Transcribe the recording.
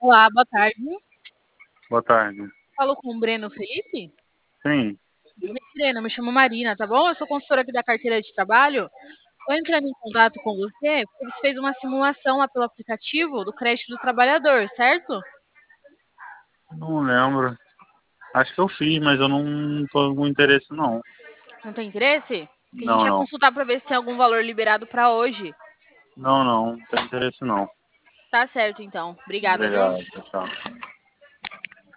Olá, boa tarde. Boa tarde. Falo com o Breno Felipe? Sim, Breno, me chamo Marina, tá bom? Eu sou consultora aqui da carteira de trabalho. Estou entrando em contato com você porque você fez uma simulação lá pelo aplicativo do crédito do trabalhador, certo? não lembro. Acho que eu fiz, mas eu não tô com interesse, não. Não tem interesse? Porque a gente Não, ia não. consultar para ver se tem algum valor liberado para hoje. Não, não. Não tem interesse, não. Tá certo, então. Obrigada, viu? Obrigado, tchau.